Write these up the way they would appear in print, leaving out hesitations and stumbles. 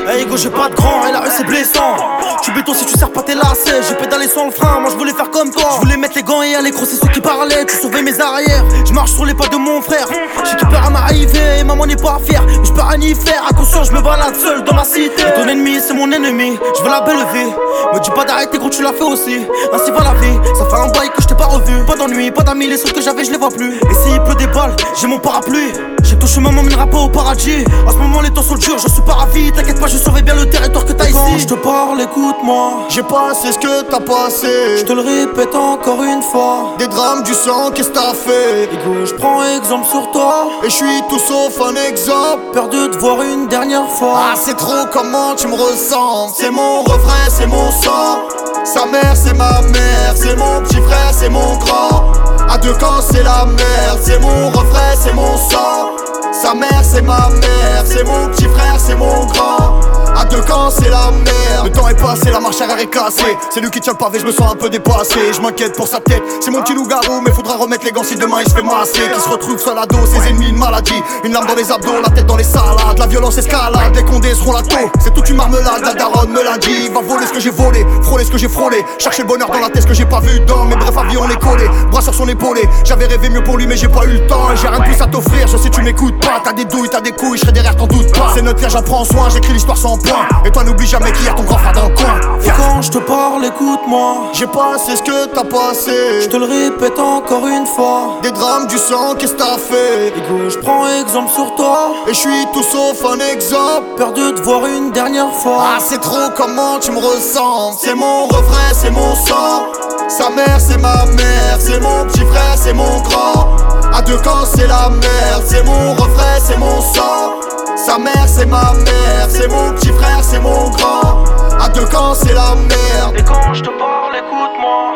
Hey go, j'ai pas de grand et la rue c'est blessant. Tu béton si tu sers pas tes lacets. J'ai pédalé sans le frein, moi je voulais faire comme toi. Je voulais mettre les gants et aller crosser ceux qui parlaient. Tu surveilles mes arrières, je marche sur les pas de mon frère. J'ai qui peur à m'arriver et maman n'est pas fière. Mais je peux rien y faire, à conscience je me balade seul dans ma cité. Et ton ennemi c'est mon ennemi, je veux la belle vie. Me dis pas d'arrêter gros, tu l'as fait aussi. Ainsi va la vie, ça fait un bail que je t'ai pas revu. Pas d'ennui, pas d'amis, les seuls que j'avais je les vois plus. Et s'il pleut des balles, j'ai mon parapluie. J'ai touché maman mènera pas au paradis. En ce moment les temps sont durs, je suis pas ravi. T'inquiète pas, je surveille bien le territoire que t'as ici. Quand je te parle, écoute-moi. J'ai passé ce que t'as passé. Je te le répète encore une fois. Des drames, du sang, qu'est-ce t'as fait? Égo, je prends exemple sur toi. Et je suis tout sauf un exemple. Peur de te voir une dernière fois. Ah c'est trop comment tu me ressembles. C'est mon refrain, c'est mon sang. Sa mère c'est ma mère. C'est mon petit frère, c'est mon grand. À deux camps c'est la merde. C'est mon refrain, c'est mon sang. Sa mère c'est ma mère. C'est mon petit frère, c'est mon grand. À deux camps c'est la merde. Le temps est passé, la marche arrière est cassée. C'est lui qui tient le pavé, je me sens un peu dépassé. Je m'inquiète pour sa tête, c'est mon petit loup-garou. Mais faudra remettre les gants si demain il se fait masser. Qui se retrouve seul à dos, ses ennemis une maladie. Une lame dans les abdos, la tête dans les salades. La violence escalade, les condés seront la taux. C'est toute une marmelade, la daronne me l'a dit. Va voler ce que j'ai volé, frôler ce que j'ai frôlé. Chercher le bonheur dans la tête, ce que j'ai pas vu dans. Mais bref, avion on est collé, bras sur son épaulé. J'avais rêvé mieux pour lui mais j'ai pas eu le temps. Et j'ai rien de plus à t'offrir, je sais tu m'écoutes pas. T'as des douilles, t'as des couilles, je serai derrière t'en doute pas. C'est notre frère, j'en prends soin, j'écris l'histoire sans point. Et toi n'oublie jamais qu'il y a ton grand frère dans le coin. Et quand je te parle, écoute-moi. J'ai passé ce que t'as passé. Je te le répète encore une fois. Des drames, du sang, qu'est-ce t'as fait? Égo, je prends exemple sur toi. Et je suis tout sauf un exemple. Peur de te voir une dernière fois. Ah c'est trop comment tu me ressembles. C'est mon refrain, c'est mon sang. Sa mère c'est ma mère. C'est mon petit frère, c'est mon grand. À deux camps c'est la merde. C'est mon refrain, c'est mon sang. Sa mère c'est ma mère. C'est mon petit frère, c'est mon grand. À deux camps c'est la merde. Et quand je te parle, écoute-moi.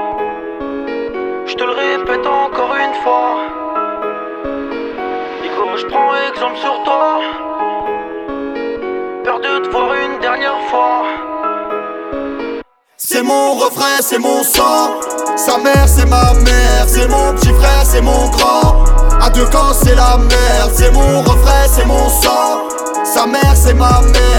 Je te le répète encore une fois. Égo, je prends exemple sur toi. Peur de te voir une dernière fois. C'est mon refrain, c'est mon sang. Sa mère c'est ma mère. C'est mon petit frère, c'est mon grand. À deux camps c'est la merde. C'est mon refrain, c'est mon sang. Sa mère c'est ma mère.